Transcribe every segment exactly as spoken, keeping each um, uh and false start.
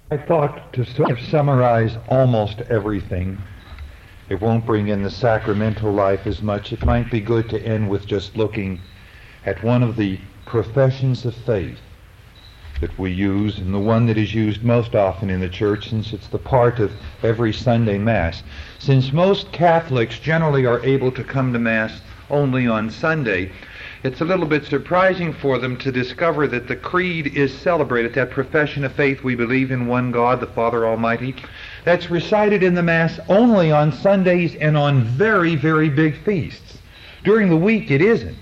I thought to sort of summarize almost everything. It won't bring in the sacramental life as much. It might be good to end with just looking at one of the professions of faith that we use, and the one that is used most often in the church, since it's the part of every Sunday Mass. Since most Catholics generally are able to come to Mass only on Sunday, it's a little bit surprising for them to discover that the Creed is celebrated, that profession of faith, we believe in one God, the Father Almighty, that's recited in the Mass only on Sundays and on very, very big feasts. During the week it isn't.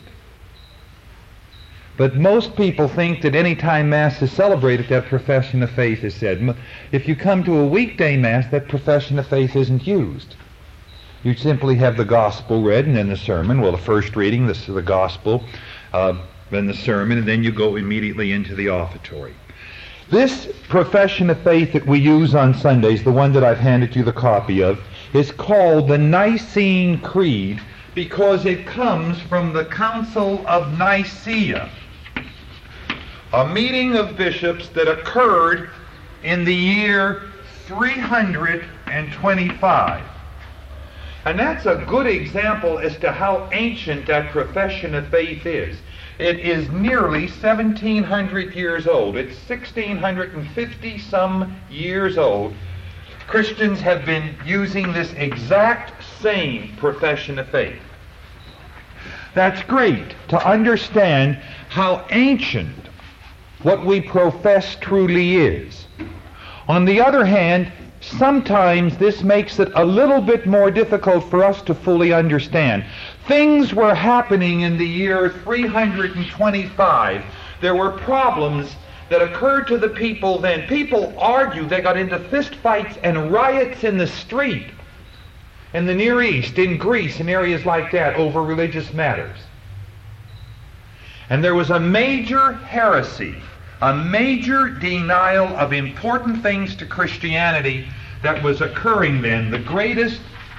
But most people think that any time Mass is celebrated, that profession of faith is said. If you come to a weekday Mass, that profession of faith isn't used. You simply have the Gospel read and then the sermon. Well, the first reading, this is the Gospel, uh, then the sermon, and then you go immediately into the offertory. This profession of faith that we use on Sundays, the one that I've handed you the copy of, is called the Nicene Creed because it comes from the Council of Nicaea, a meeting of bishops that occurred in the year three hundred twenty-five. And that's a good example as to how ancient that profession of faith is. It is nearly seventeen hundred years old. It's sixteen fifty some years old. Christians have been using this exact same profession of faith. That's great to understand how ancient what we profess truly is. On the other hand, sometimes this makes it a little bit more difficult for us to fully understand. Things were happening in the year three hundred twenty-five. There were problems that occurred to the people then. People argued, they got into fist fights and riots in the street in the Near East, in Greece, in areas like that, over religious matters. And there was a major heresy, a major denial of important things to Christianity that was occurring then, the greatest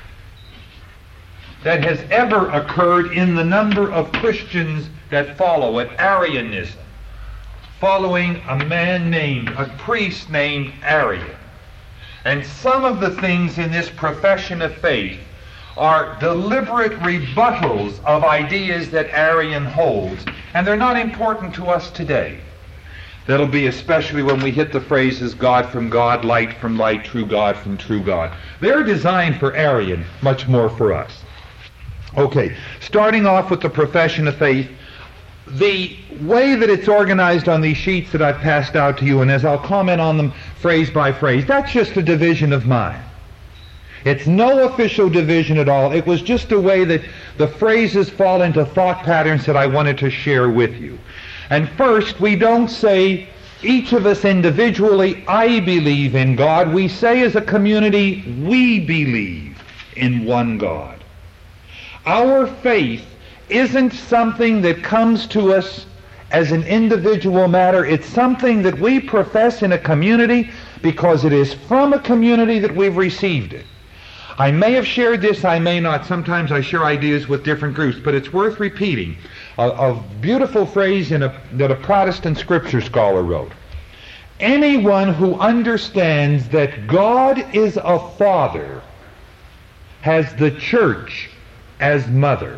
that has ever occurred in the number of Christians that follow it, Arianism, following a man named, a priest named Arian. And some of the things in this profession of faith are deliberate rebuttals of ideas that Arian holds, and they're not important to us today. That'll be especially when we hit the phrases God from God, light from light, true God from true God. They're designed for Arian, much more for us. Okay, starting off with the profession of faith, the way that it's organized on these sheets that I've passed out to you, and as I'll comment on them phrase by phrase, that's just a division of mine. It's no official division at all. It was just a way that the phrases fall into thought patterns that I wanted to share with you. And first, we don't say, each of us individually, I believe in God. We say as a community, we believe in one God. Our faith isn't something that comes to us as an individual matter. It's something that we profess in a community because it is from a community that we've received it. I may have shared this, I may not. Sometimes I share ideas with different groups, but it's worth repeating. A, a beautiful phrase in a, that a Protestant scripture scholar wrote. Anyone who understands that God is a father has the church as mother.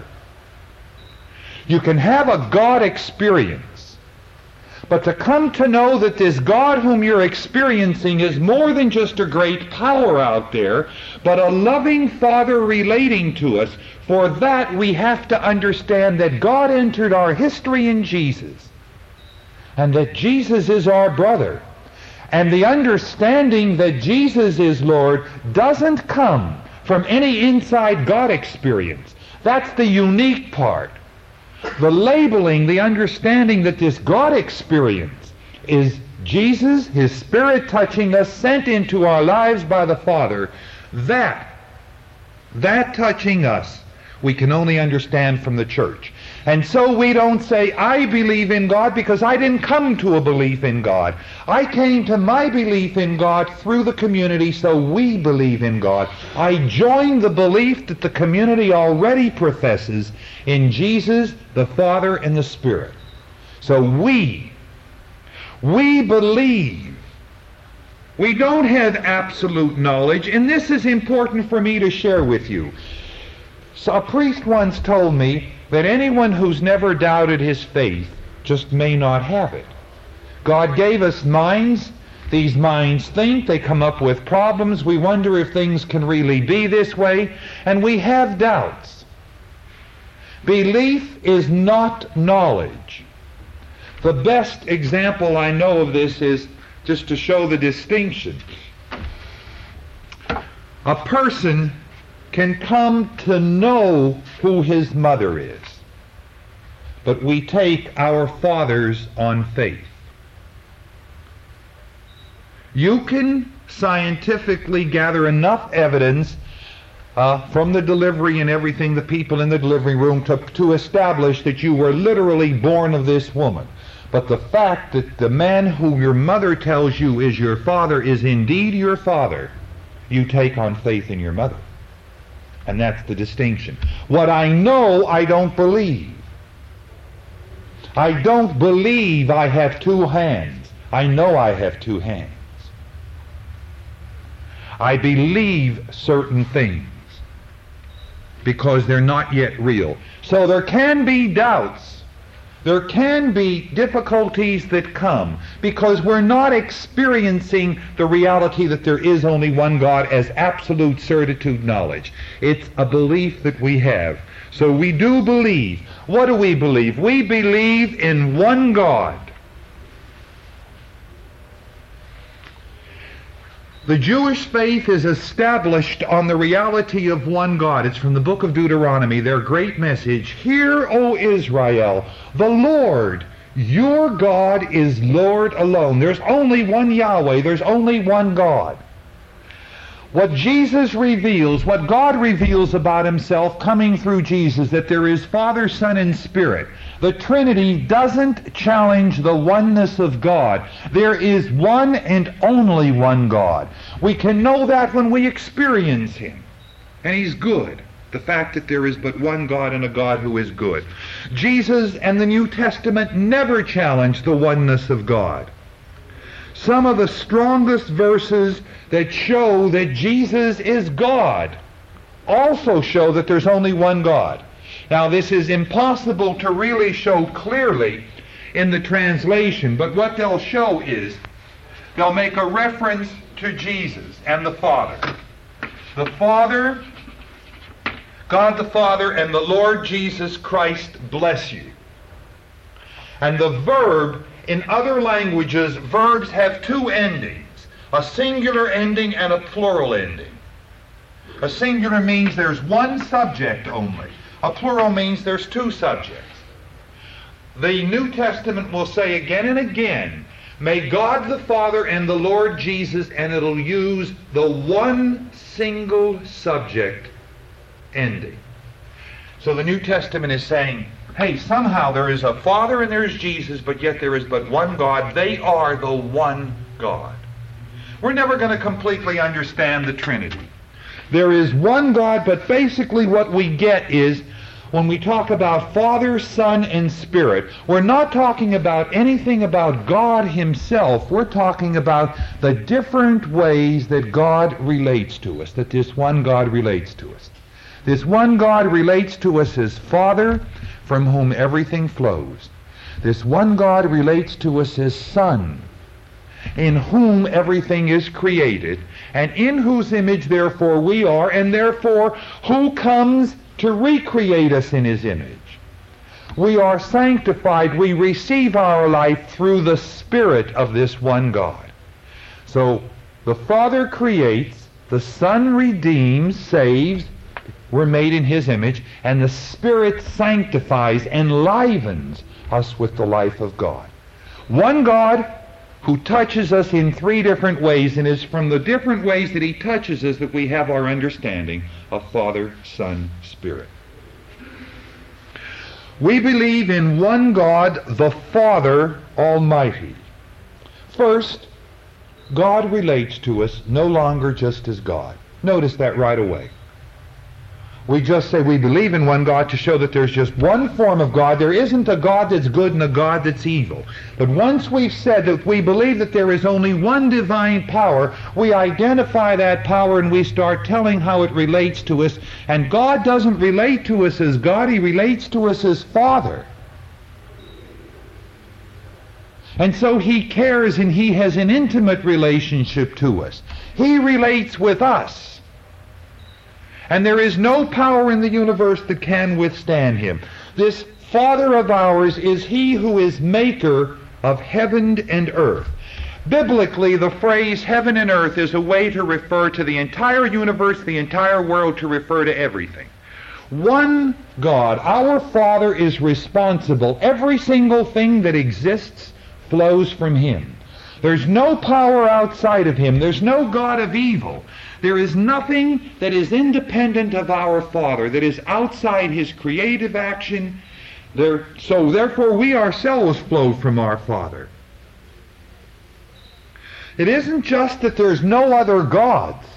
You can have a God experience, but to come to know that this God whom you're experiencing is more than just a great power out there, but a loving Father relating to us, for that we have to understand that God entered our history in Jesus, and that Jesus is our brother. And the understanding that Jesus is Lord doesn't come from any inside God experience. That's the unique part. The labeling, the understanding that this God experience is Jesus, His Spirit touching us, sent into our lives by the Father, that, that touching us, we can only understand from the church. And so we don't say, I believe in God because I didn't come to a belief in God. I came to my belief in God through the community, so we believe in God. I join the belief that the community already professes in Jesus, the Father, and the Spirit. So we, we believe We don't have absolute knowledge, and this is important for me to share with you. So a priest once told me that anyone who's never doubted his faith just may not have it. God gave us minds. These minds think, they come up with problems. We wonder if things can really be this way, and we have doubts. Belief is not knowledge. The best example I know of this is, just to show the distinction, a person can come to know who his mother is, but we take our fathers on faith. You can scientifically gather enough evidence uh, from the delivery and everything, the people in the delivery room, to, to establish that you were literally born of this woman. But the fact that the man who your mother tells you is your father is indeed your father, you take on faith in your mother. And that's the distinction. What I know, I don't believe. I don't believe I have two hands. I know I have two hands. I believe certain things because they're not yet real. So there can be doubts. There can be difficulties that come because we're not experiencing the reality that there is only one God as absolute certitude knowledge. It's a belief that we have. So we do believe. What do we believe? We believe in one God. The Jewish faith is established on the reality of one God. It's from the book of Deuteronomy, their great message. Hear, O Israel, the Lord, your God is Lord alone. There's only one Yahweh. There's only one God. What Jesus reveals, what God reveals about himself coming through Jesus, that there is Father, Son, and Spirit. The Trinity doesn't challenge the oneness of God. There is one and only one God. We can know that when we experience him. And he's good. The fact that there is but one God and a God who is good. Jesus and the New Testament never challenge the oneness of God. Some of the strongest verses that show that Jesus is God also show that there's only one God. Now, this is impossible to really show clearly in the translation, but what they'll show is they'll make a reference to Jesus and the Father. The Father, God the Father, and the Lord Jesus Christ bless you. And the verb, in other languages, verbs have two endings, a singular ending and a plural ending. A singular means there's one subject only. A plural means there's two subjects. The New Testament will say again and again, may God the Father and the Lord Jesus, and it'll use the one single subject ending. So the New Testament is saying, hey, somehow there is a Father and there's Jesus, but yet there is but one God. They are the one God. We're never going to completely understand the Trinity. There is one God, but basically what we get is, when we talk about Father, Son, and Spirit, we're not talking about anything about God himself. We're talking about the different ways that God relates to us, that this one God relates to us. This one God relates to us as Father, from whom everything flows. This one God relates to us as Son, in whom everything is created, and in whose image therefore we are, and therefore who comes to recreate us in his image. We are sanctified. We receive our life through the Spirit of this one God. So the Father creates, the Son redeems, saves, we're made in his image, and the Spirit sanctifies, enlivens us with the life of God. One God who touches us in three different ways, and it's from the different ways that he touches us that we have our understanding of Father, Son, Spirit. We believe in one God, the Father Almighty. First, God relates to us no longer just as God. Notice that right away. We just say we believe in one God to show that there's just one form of God. There isn't a God that's good and a God that's evil. But once we've said that we believe that there is only one divine power, we identify that power and we start telling how it relates to us. And God doesn't relate to us as God, He relates to us as Father. And so He cares and He has an intimate relationship to us. He relates with us. And there is no power in the universe that can withstand Him. This Father of ours is He who is maker of heaven and earth. Biblically, the phrase heaven and earth is a way to refer to the entire universe, the entire world, to refer to everything. One God, our Father, is responsible. Every single thing that exists flows from Him. There's no power outside of Him. There's no God of evil. There is nothing that is independent of our Father, that is outside His creative action. There, so therefore we ourselves flow from our Father. It isn't just that there's no other gods.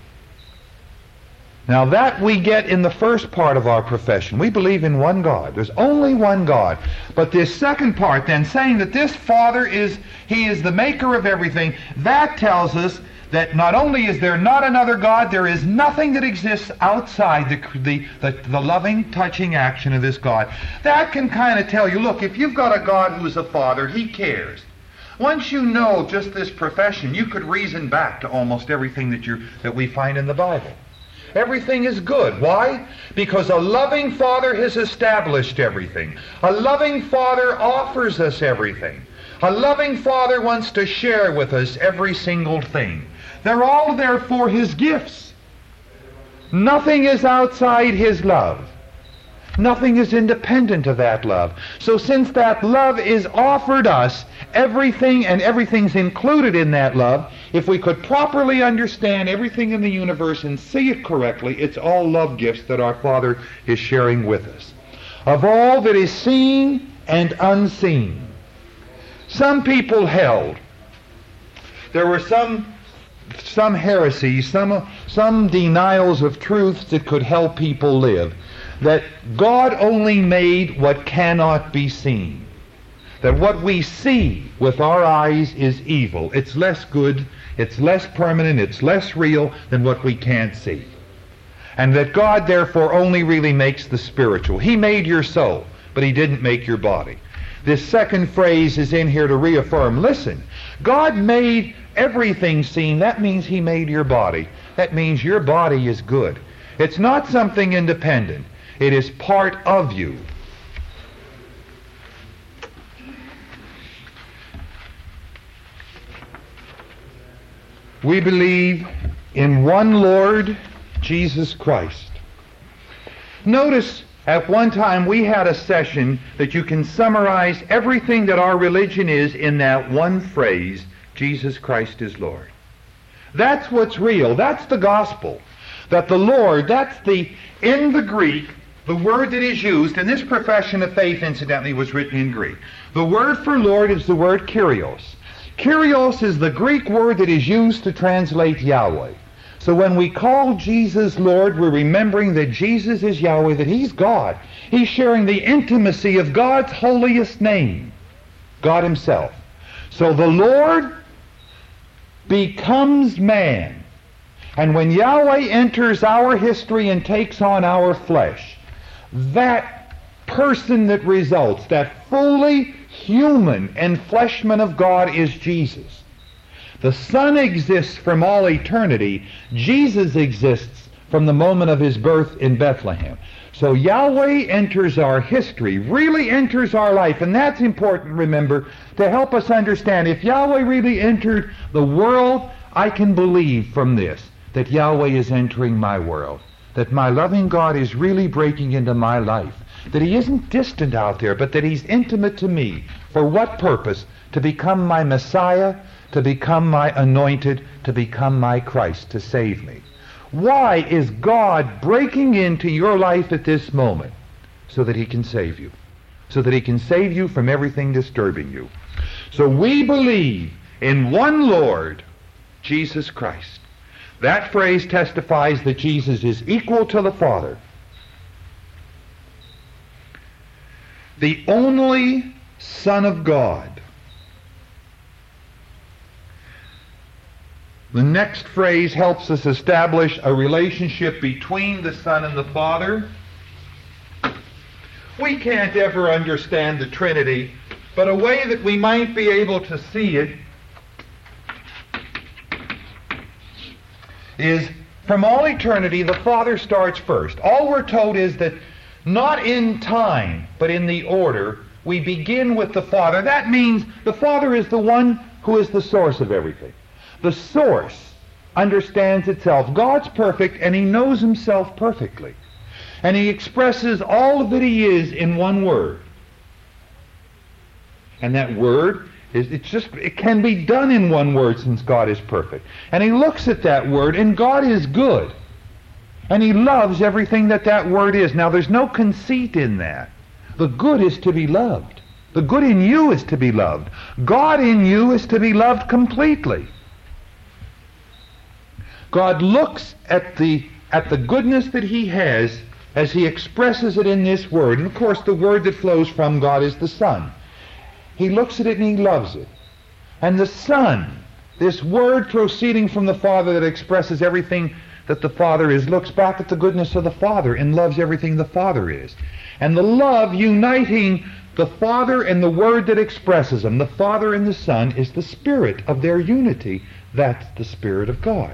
Now that we get in the first part of our profession. We believe in one God. There's only one God. But this second part then, saying that this Father is, He is the maker of everything, that tells us that not only is there not another God, there is nothing that exists outside the, the, the, the loving, touching action of this God. That can kind of tell you, look, if you've got a God who's a Father, He cares. Once you know just this profession, you could reason back to almost everything that, you that we find in the Bible. Everything is good. Why? Because a loving Father has established everything. A loving Father offers us everything. A loving Father wants to share with us every single thing. They're all therefore His gifts. Nothing is outside His love. Nothing is independent of that love. So since that love is offered us, everything and everything's included in that love, if we could properly understand everything in the universe and see it correctly, it's all love gifts that our Father is sharing with us. Of all that is seen and unseen. Some people held, there were some some heresies, some, some denials of truths that could help people live, that God only made what cannot be seen. That what we see with our eyes is evil. It's less good, it's less permanent, it's less real than what we can't see. And that God therefore only really makes the spiritual. He made your soul, but He didn't make your body. This second phrase is in here to reaffirm, listen, God made everything seen. That means He made your body. That means your body is good. It's not something independent. It is part of you. We believe in one Lord, Jesus Christ. Notice at one time we had a session that you can summarize everything that our religion is in that one phrase, Jesus Christ is Lord. That's what's real. That's the gospel. That the Lord, that's the, in the Greek, the word that is used, and this profession of faith, incidentally, was written in Greek. The word for Lord is the word Kyrios. Kyrios is the Greek word that is used to translate Yahweh. So when we call Jesus Lord, we're remembering that Jesus is Yahweh, that He's God. He's sharing the intimacy of God's holiest name, God Himself. So the Lord becomes man. And when Yahweh enters our history and takes on our flesh, that person that results, that fully human enfleshment of God is Jesus. The Son exists from all eternity. Jesus exists from the moment of His birth in Bethlehem. So Yahweh enters our history, really enters our life, and that's important, remember, to help us understand. If Yahweh really entered the world, I can believe from this that Yahweh is entering my world, that my loving God is really breaking into my life, that He isn't distant out there, but that He's intimate to me. For what purpose? To become my Messiah, to become my anointed, to become my Christ, to save me. Why is God breaking into your life at this moment? So that He can save you. So that He can save you from everything disturbing you. So we believe in one Lord, Jesus Christ. That phrase testifies that Jesus is equal to the Father. the only Son of God. The next phrase helps us establish a relationship between the Son and the Father. We can't ever understand the Trinity, but a way that we might be able to see it is from all eternity, the Father starts first. All we're told is that not in time, but in the order, we begin with the Father. That means the Father is the one who is the source of everything. The source understands itself. God's perfect, and he knows himself perfectly. And he expresses all that he is in one word. And that word is, it's just, it can be done in one word since God is perfect. And he looks at that word, and God is good. And he loves everything that that word is. Now, there's no conceit in that. The good is to be loved. The good in you is to be loved. God in you is to be loved completely. God looks at the at the goodness that he has as he expresses it in this word. And of course, the word that flows from God is the Son. He looks at it and he loves it. And the Son, this word proceeding from the Father that expresses everything that the Father is, looks back at the goodness of the Father and loves everything the Father is. And the love uniting the Father and the Word that expresses them, the Father and the Son, is the spirit of their unity. That's the Spirit of God.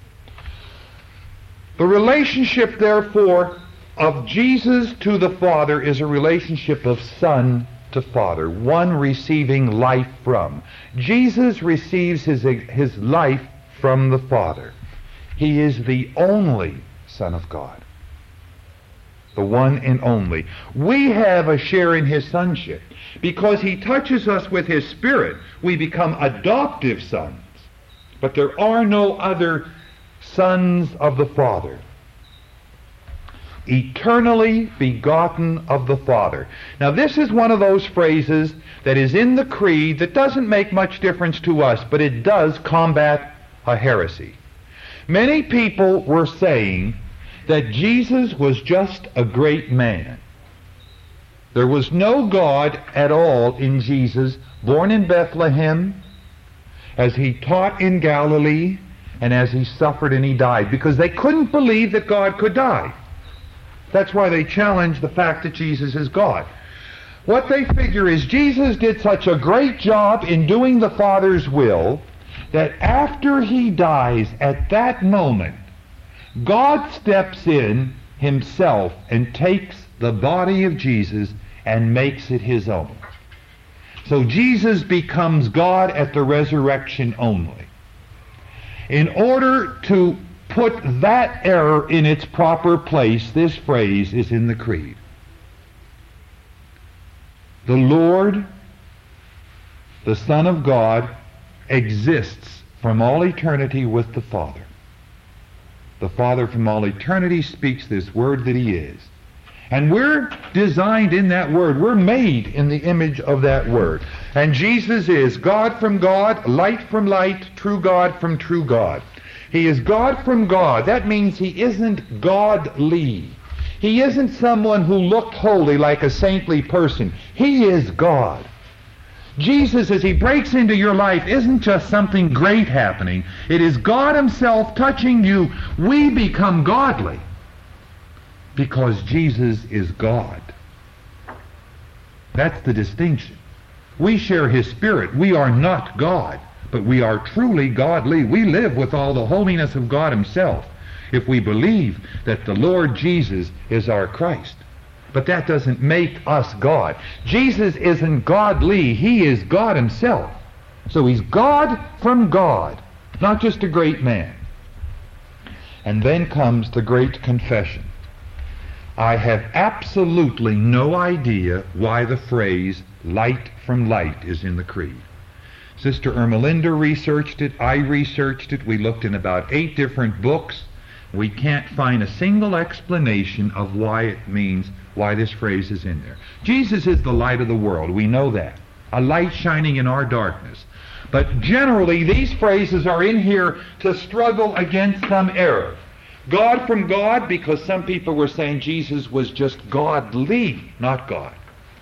The relationship, therefore, of Jesus to the Father is a relationship of Son to Father, one receiving life from. Jesus receives his, his life from the Father. He is the only Son of God, the one and only. We have a share in his sonship. Because he touches us with his Spirit, we become adoptive sons. But there are no other sons of the Father. Eternally begotten of the Father. Now, this is one of those phrases that is in the creed that doesn't make much difference to us, but it does combat a heresy. Many people were saying that Jesus was just a great man. There was no God at all in Jesus, born in Bethlehem, as he taught in Galilee, and as he suffered and he died, because they couldn't believe that God could die. That's why they challenge the fact that Jesus is God. What they figure is Jesus did such a great job in doing the Father's will that after he dies, at that moment, God steps in himself and takes the body of Jesus and makes it his own. So Jesus becomes God at the resurrection only. In order to put that error in its proper place, this phrase is in the creed. The Lord, the Son of God, exists from all eternity with the Father. The Father from all eternity speaks this word that he is. And we're designed in that word. We're made in the image of that word. And Jesus is God from God, light from light, true God from true God. He is God from God. That means he isn't godly. He isn't someone who looked holy like a saintly person. He is God. Jesus, as he breaks into your life, isn't just something great happening. It is God himself touching you. We become godly because Jesus is God. That's the distinction. We share his Spirit. We are not God, but we are truly godly. We live with all the holiness of God himself if we believe that the Lord Jesus is our Christ. But that doesn't make us God. Jesus isn't godly. He is God himself. So he's God from God, not just a great man. And then comes the great confession. I have absolutely no idea why the phrase light from light is in the creed. Sister Ermelinda researched it. I researched it. We looked in about eight different books. We can't find a single explanation of why it means, why this phrase is in there. Jesus is the light of the world. We know that. A light shining in our darkness. But generally, these phrases are in here to struggle against some error. God from God, because some people were saying Jesus was just godly, not God.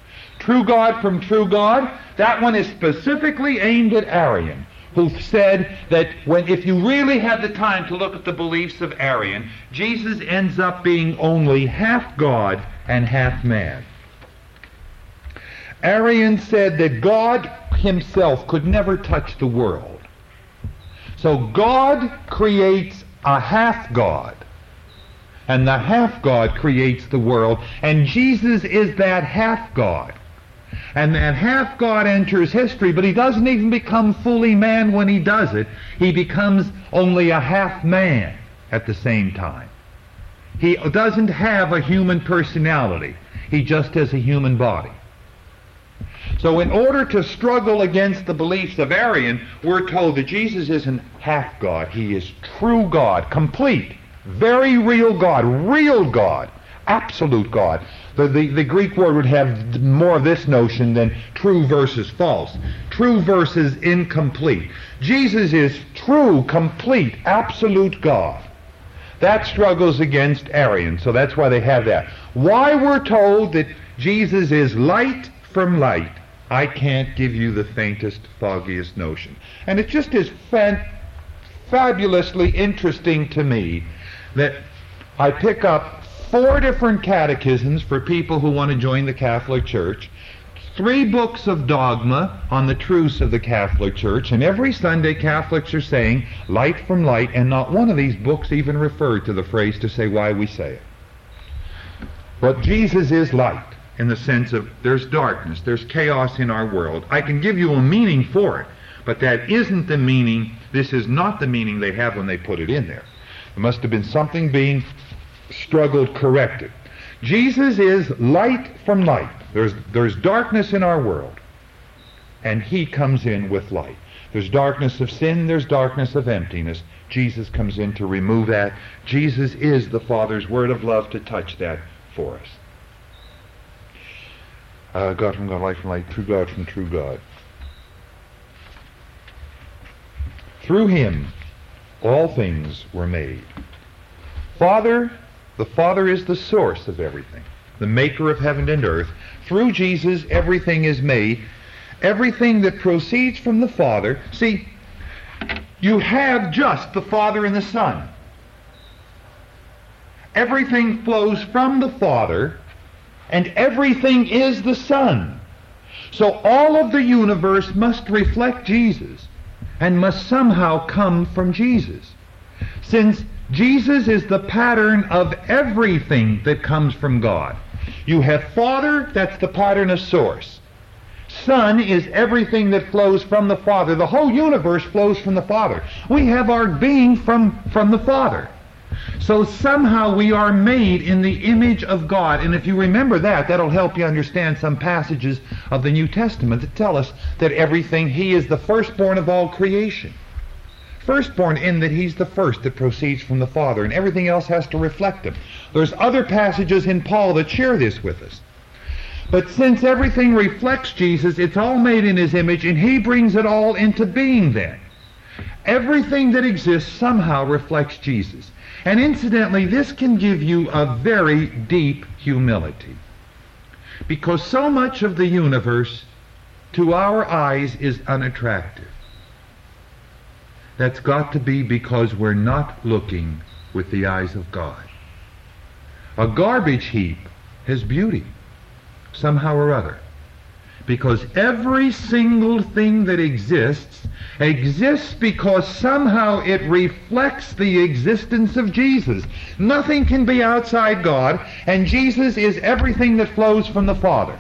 True God from true God, that one is specifically aimed at Arian, who said that when, if you really had the time to look at the beliefs of Arian, Jesus ends up being only half God and half man. Arian said that God himself could never touch the world. So God creates a half-God, and the half-God creates the world, and Jesus is that half-God. And that half-God enters history, but he doesn't even become fully man when he does it. He becomes only a half-man at the same time. He doesn't have a human personality. He just has a human body. So in order to struggle against the beliefs of Arian, we're told that Jesus isn't half God. He is true God, complete, very real God, real God, absolute God. The, the, the Greek word would have more of this notion than true versus false. True versus incomplete. Jesus is true, complete, absolute God. That struggles against Arian, so that's why they have that. Why we're told that Jesus is light from light, I can't give you the faintest, foggiest notion. And it just is fan- fabulously interesting to me that I pick up four different catechisms for people who want to join the Catholic Church, three books of dogma on the truths of the Catholic Church, and every Sunday Catholics are saying light from light, and not one of these books even referred to the phrase to say why we say it. But Jesus is light, in the sense of there's darkness, there's chaos in our world. I can give you a meaning for it, but that isn't the meaning, this is not the meaning they have when they put it in there. There must have been something being struggled, corrected. Jesus is light from light. There's, there's darkness in our world, and he comes in with light. There's darkness of sin, there's darkness of emptiness. Jesus comes in to remove that. Jesus is the Father's word of love to touch that for us. Uh, God from God, light from light, true God from true God. Through him, all things were made. Father, the Father is the source of everything, the maker of heaven and earth. Through Jesus, everything is made. Everything that proceeds from the Father. See, you have just the Father and the Son. Everything flows from the Father, and everything is the Son. So all of the universe must reflect Jesus and must somehow come from Jesus. Since Jesus is the pattern of everything that comes from God. You have Father, that's the pattern of source. Son is everything that flows from the Father. The whole universe flows from the Father. We have our being from, from the Father. So somehow we are made in the image of God. And if you remember that, that'll help you understand some passages of the New Testament that tell us that everything, he is the firstborn of all creation. Firstborn in that he's the first that proceeds from the Father, and everything else has to reflect him. There's other passages in Paul that share this with us. But since everything reflects Jesus, it's all made in his image, and he brings it all into being then. Everything that exists somehow reflects Jesus. And incidentally, this can give you a very deep humility. Because so much of the universe, to our eyes, is unattractive. That's got to be because we're not looking with the eyes of God. A garbage heap has beauty, somehow or other. Because every single thing that exists, exists because somehow it reflects the existence of Jesus. Nothing can be outside God, and Jesus is everything that flows from the Father.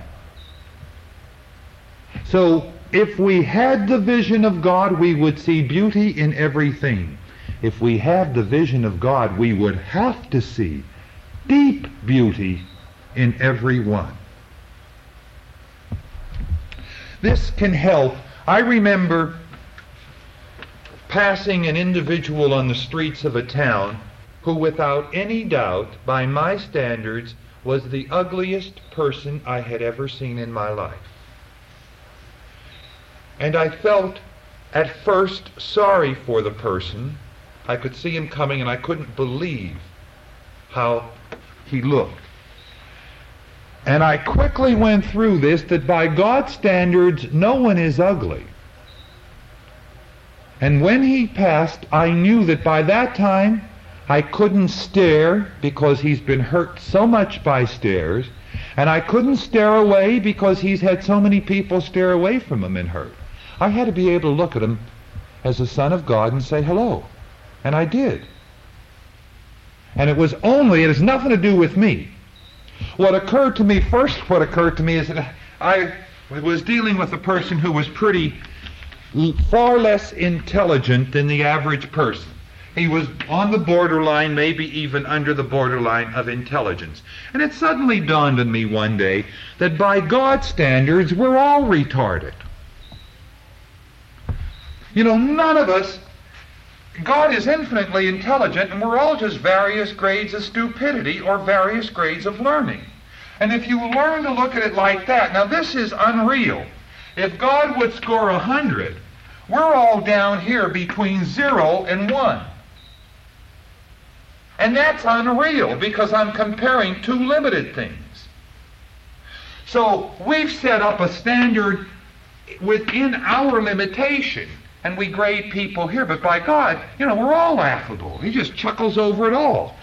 So, if we had the vision of God, we would see beauty in everything. If we have the vision of God, we would have to see deep beauty in every one. This can help. I remember passing an individual on the streets of a town who, without any doubt, by my standards, was the ugliest person I had ever seen in my life. And I felt at first sorry for the person. I could see him coming and I couldn't believe how he looked. And I quickly went through this, that by God's standards, no one is ugly. And when he passed, I knew that by that time, I couldn't stare because he's been hurt so much by stares, and I couldn't stare away because he's had so many people stare away from him and hurt. I had to be able to look at him as a son of God and say hello. And I did. And it was only, it has nothing to do with me. What occurred to me, first what occurred to me is that I was dealing with a person who was pretty, far less intelligent than the average person. He was on the borderline, maybe even under the borderline of intelligence. And it suddenly dawned on me one day that by God's standards, we're all retarded. You know, none of us, God is infinitely intelligent, and we're all just various grades of stupidity or various grades of learning. And if you learn to look at it like that, now this is unreal. If God would score a hundred, we're all down here between zero and one. And that's unreal because I'm comparing two limited things. So we've set up a standard within our limitation, and we grade people here. But by God, you know, we're all laughable. He just chuckles over it all.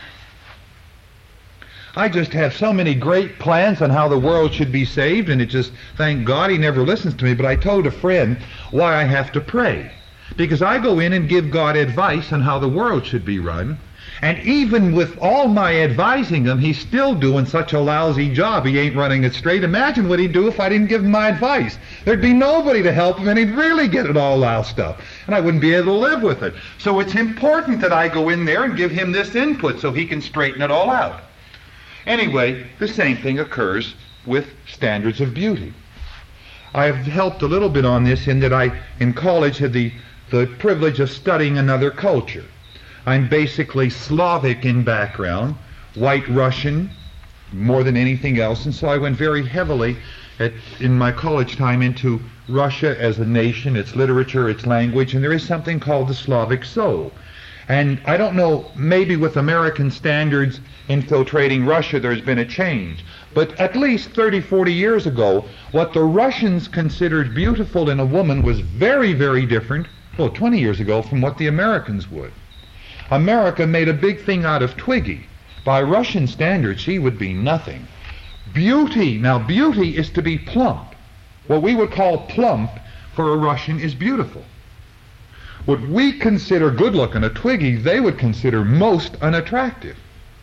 I just have so many great plans on how the world should be saved, and it just, thank God he never listens to me. But I told a friend why I have to pray. Because I go in and give God advice on how the world should be run. And even with all my advising him, he's still doing such a lousy job. He ain't running it straight. Imagine what he'd do if I didn't give him my advice. There'd be nobody to help him, and he'd really get it all loused up. And I wouldn't be able to live with it. So it's important that I go in there and give him this input so he can straighten it all out. Anyway, the same thing occurs with standards of beauty. I've helped a little bit on this in that I, in college, had the, the privilege of studying another culture. I'm basically Slavic in background, White Russian, more than anything else, and so I went very heavily at, in my college time into Russia as a nation, its literature, its language, and there is something called the Slavic soul. And I don't know, maybe with American standards infiltrating Russia there's been a change, but at least thirty, forty years ago, what the Russians considered beautiful in a woman was very, very different, well, twenty years ago, from what the Americans would. America made a big thing out of Twiggy. By Russian standards, she would be nothing. Beauty, now beauty is to be plump. What we would call plump for a Russian is beautiful. What we consider good looking, a Twiggy, they would consider most unattractive.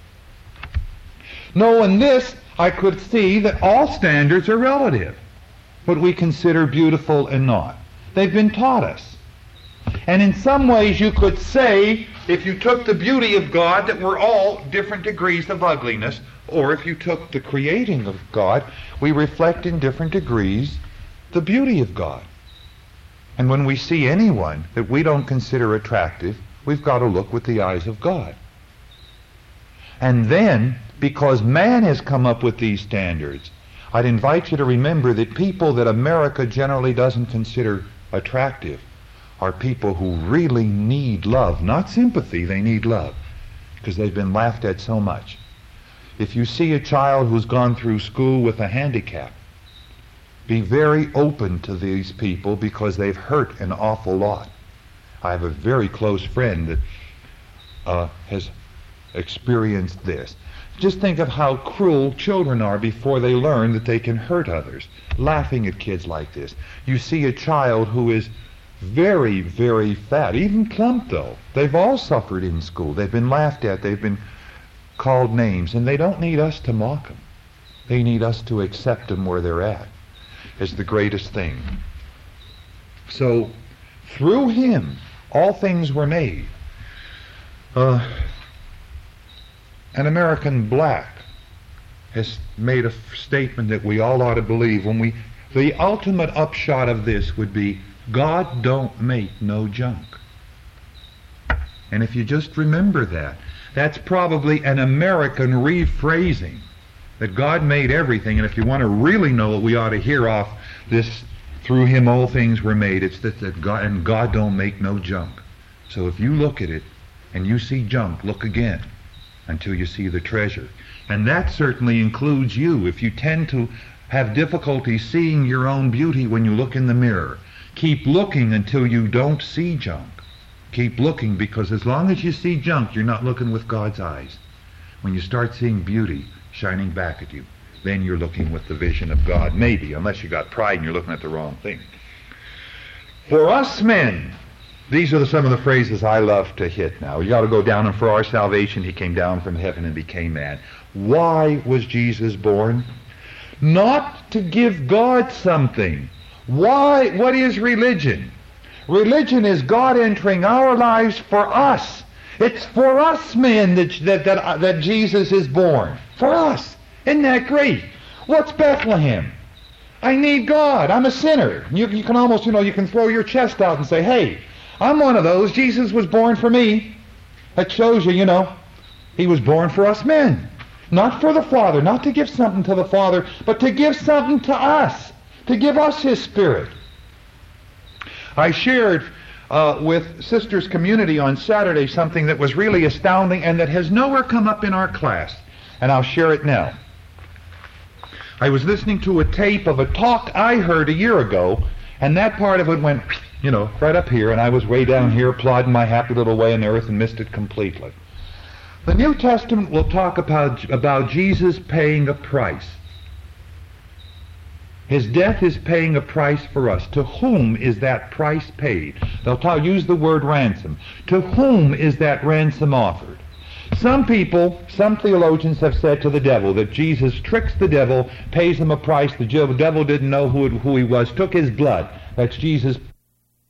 Knowing this, I could see that all standards are relative. What we consider beautiful and not. They've been taught us. And in some ways you could say, if you took the beauty of God, that we're all different degrees of ugliness, or if you took the creating of God, we reflect in different degrees the beauty of God. And when we see anyone that we don't consider attractive, we've got to look with the eyes of God. And then, because man has come up with these standards, I'd invite you to remember that people that America generally doesn't consider attractive are people who really need love, not sympathy, they need love, because they've been laughed at so much. If you see a child who's gone through school with a handicap, be very open to these people because they've hurt an awful lot. I have a very close friend that uh, has experienced this. Just think of how cruel children are before they learn that they can hurt others. Laughing at kids like this. You see a child who is very, very fat, even plump though. They've all suffered in school. They've been laughed at. They've been called names. And they don't need us to mock them. They need us to accept them where they're at. Is the greatest thing. So, through him, all things were made. Uh, an American black has made a f- statement that we all ought to believe. When we, the ultimate upshot of this would be, God don't make no junk. And if you just remember that, that's probably an American rephrasing, that God made everything, and if you want to really know what we ought to hear off this, through him all things were made, it's that, that God, and God don't make no junk. So if you look at it, and you see junk, look again, until you see the treasure. And that certainly includes you. If you tend to have difficulty seeing your own beauty when you look in the mirror, keep looking until you don't see junk. Keep looking, because as long as you see junk, you're not looking with God's eyes. When you start seeing beauty shining back at you, then you're looking with the vision of God. Maybe, unless you got pride and you're looking at the wrong thing. For us men, these are the, some of the phrases I love to hit now. You got to go down, and for our salvation he came down from heaven and became man. Why was Jesus born? Not to give God something. Why? What is religion? Religion is God entering our lives for us. It's for us men that, that, that, that Jesus is born. For us. Isn't that great? What's Bethlehem? I need God. I'm a sinner. You, you can almost, you know, you can throw your chest out and say, hey, I'm one of those. Jesus was born for me. That shows you, you know, he was born for us men. Not for the Father, not to give something to the Father, but to give something to us, to give us his Spirit. I shared uh, with Sisters Community on Saturday something that was really astounding and that has nowhere come up in our class, and I'll share it now. I was listening to a tape of a talk I heard a year ago, and that part of it went, you know, right up here, and I was way down here plodding my happy little way in the earth and missed it completely. The New Testament will talk about, about Jesus paying a price. His death is paying a price for us. To whom is that price paid? They'll talk, use the word ransom. To whom is that ransom offered? Some people, some theologians have said to the devil that Jesus tricks the devil, pays him a price. The devil didn't know who, who he was, took his blood. That's Jesus